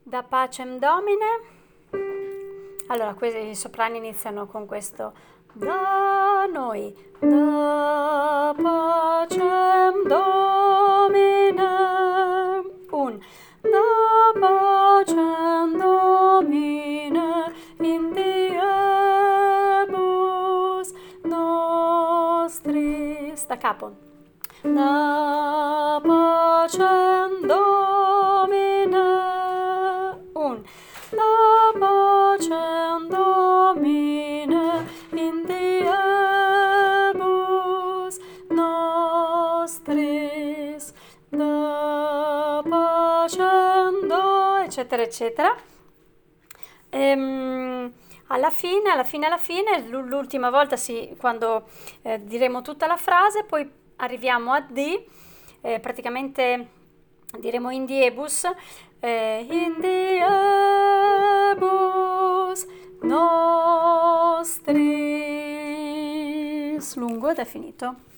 Da pacem Domine. Allora, i soprani iniziano con questo da noi, da pacem Domine, un da pacem Domine in diebus nostris, da capo, da pacem Domine, un da pacem Domine in diebus nostris, da pacem eccetera, eccetera. Alla fine, l'ultima volta quando diremo tutta la frase, poi arriviamo a D, praticamente diremo in diebus, in diebus nostris, lungo ed è finito.